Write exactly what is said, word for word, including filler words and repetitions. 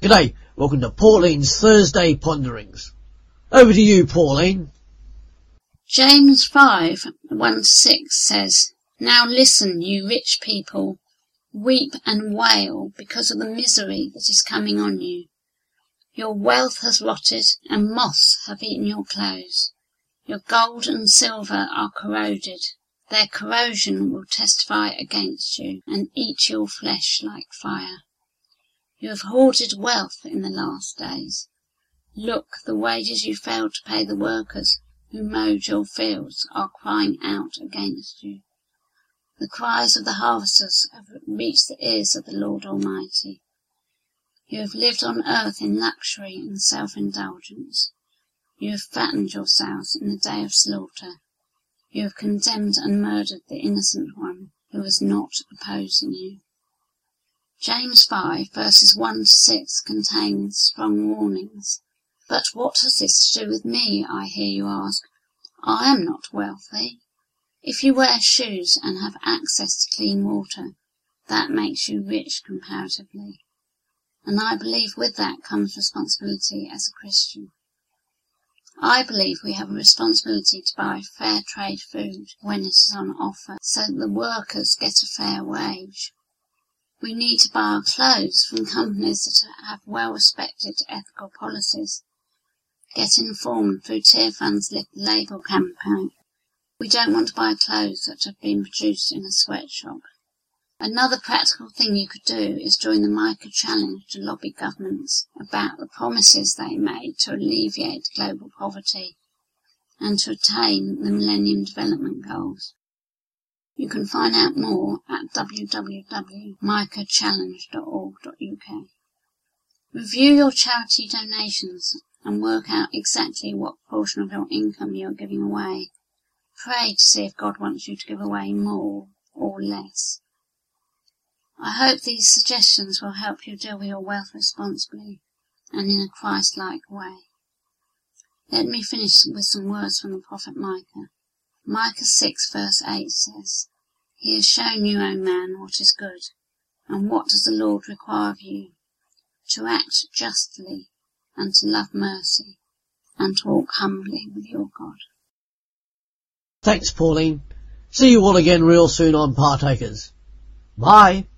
G'day, welcome to Pauline's Thursday Ponderings. Over to you, Pauline. James five, one to six says, Now listen, you rich people, weep and wail because of the misery that is coming on you. Your wealth has rotted, and moths have eaten your clothes. Your gold and silver are corroded. Their corrosion will testify against you, and eat your flesh like fire. You have hoarded wealth in the last days. Look, the wages you failed to pay the workers who mowed your fields are crying out against you. The cries of the harvesters have reached the ears of the Lord Almighty. You have lived on earth in luxury and self-indulgence. You have fattened yourselves in the day of slaughter. You have condemned and murdered the innocent one who was not opposing you. James five, verses one to six contains strong warnings. But what has this to do with me, I hear you ask? I am not wealthy. If you wear shoes and have access to clean water, that makes you rich comparatively. And I believe with that comes responsibility as a Christian. I believe we have a responsibility to buy fair trade food when it is on offer, so that the workers get a fair wage. We need to buy our clothes from companies that have well-respected ethical policies. Get informed through Tearfund's label campaign. We don't want to buy clothes that have been produced in a sweatshop. Another practical thing you could do is join the Micah Challenge to lobby governments about the promises they made to alleviate global poverty and to attain the Millennium Development Goals. You can find out more at w w w dot micah challenge dot org dot u k. Review your charity donations and work out exactly what portion of your income you are giving away. Pray to see if God wants you to give away more or less. I hope these suggestions will help you deal with your wealth responsibly and in a Christ-like way. Let me finish with some words from the prophet Micah. Micah six verse eight says, He has shown you, O man, what is good, and what does the Lord require of you? To act justly, and to love mercy, and to walk humbly with your God. Thanks, Pauline. See you all again real soon on Partakers. Bye.